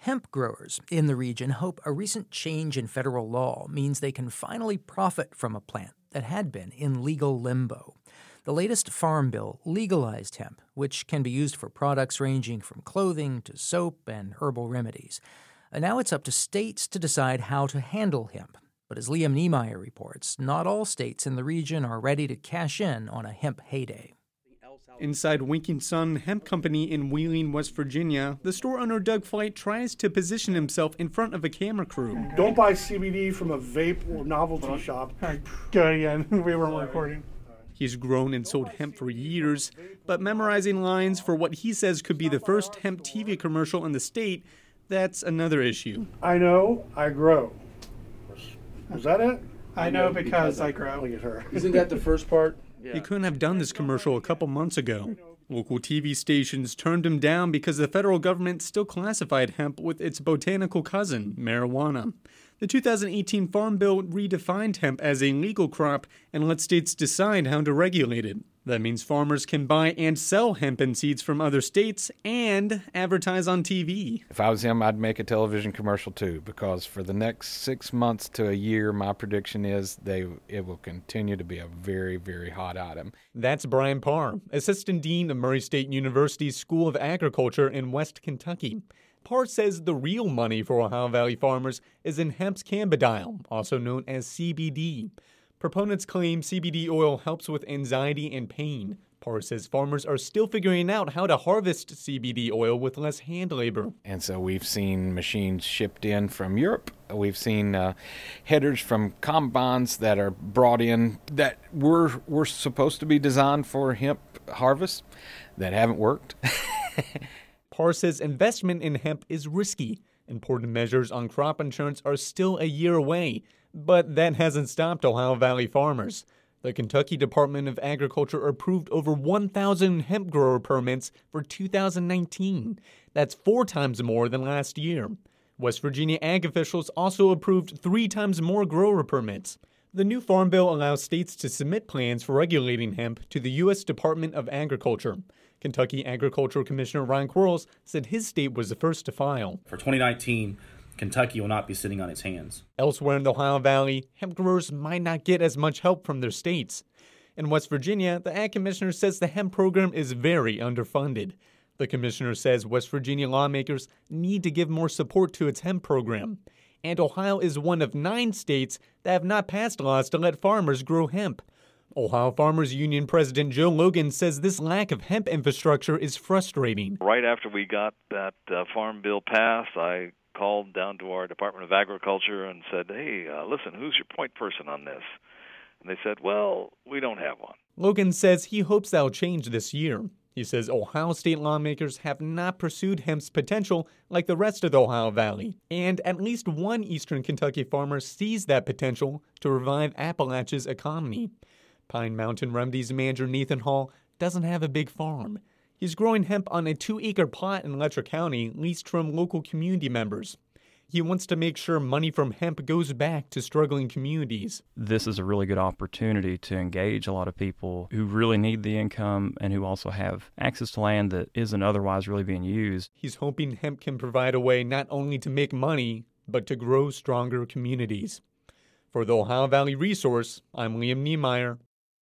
Hemp growers in the region hope a recent change in federal law means they can finally profit from a plant that had been in legal limbo. The latest farm bill legalized hemp, which can be used for products ranging from clothing to soap and herbal remedies. And now it's up to states to decide how to handle hemp. But as Liam Niemeyer reports, not all states in the region are ready to cash in on a hemp heyday. Inside Winking Sun Hemp Company in Wheeling, West Virginia, the store owner Doug Flight tries to position himself in front of a camera crew. Don't buy CBD from a vape or novelty shop. Good again. We weren't recording. He's grown and sold hemp for years, but memorizing lines for what he says could be the first hemp TV commercial in the state, that's another issue. I know, I grow. Was that it? I know because I grow. Look at her. Isn't that the first part? He couldn't have done this commercial a couple months ago. Local TV stations turned him down because the federal government still classified hemp with its botanical cousin, marijuana. The 2018 Farm Bill redefined hemp as a legal crop and let states decide how to regulate it. That means farmers can buy and sell hemp and seeds from other states and advertise on TV. If I was him, I'd make a television commercial too, because for the next 6 months to a year, my prediction is it will continue to be a very, very hot item. That's Brian Parr, Assistant Dean of Murray State University's School of Agriculture in West Kentucky. Parr says the real money for Ohio Valley farmers is in hemp's cannabidiol, also known as CBD. Proponents claim CBD oil helps with anxiety and pain. Parr says farmers are still figuring out how to harvest CBD oil with less hand labor. And so we've seen machines shipped in from Europe. We've seen headers from combines that are brought in that were supposed to be designed for hemp harvest that haven't worked. Parr says investment in hemp is risky. Important measures on crop insurance are still a year away, but that hasn't stopped Ohio Valley farmers. The Kentucky Department of Agriculture approved over 1,000 hemp grower permits for 2019. That's 4 times more than last year. West Virginia ag officials also approved 3 times more grower permits. The new farm bill allows states to submit plans for regulating hemp to the U.S. Department of Agriculture. Kentucky Agricultural Commissioner Ryan Quarles said his state was the first to file. For 2019, Kentucky will not be sitting on its hands. Elsewhere in the Ohio Valley, hemp growers might not get as much help from their states. In West Virginia, the Ag Commissioner says the hemp program is very underfunded. The commissioner says West Virginia lawmakers need to give more support to its hemp program. And Ohio is one of 9 states that have not passed laws to let farmers grow hemp. Ohio Farmers Union President Joe Logan says this lack of hemp infrastructure is frustrating. Right after we got that farm bill passed, I called down to our Department of Agriculture and said, hey, listen, who's your point person on this? And they said, well, we don't have one. Logan says he hopes that'll change this year. He says Ohio state lawmakers have not pursued hemp's potential like the rest of the Ohio Valley. And at least one eastern Kentucky farmer sees that potential to revive Appalachia's economy. Pine Mountain Remedies manager Nathan Hall doesn't have a big farm. He's growing hemp on a 2-acre plot in Letcher County leased from local community members. He wants to make sure money from hemp goes back to struggling communities. This is a really good opportunity to engage a lot of people who really need the income and who also have access to land that isn't otherwise really being used. He's hoping hemp can provide a way not only to make money, but to grow stronger communities. For the Ohio Valley Resource, I'm Liam Niemeyer.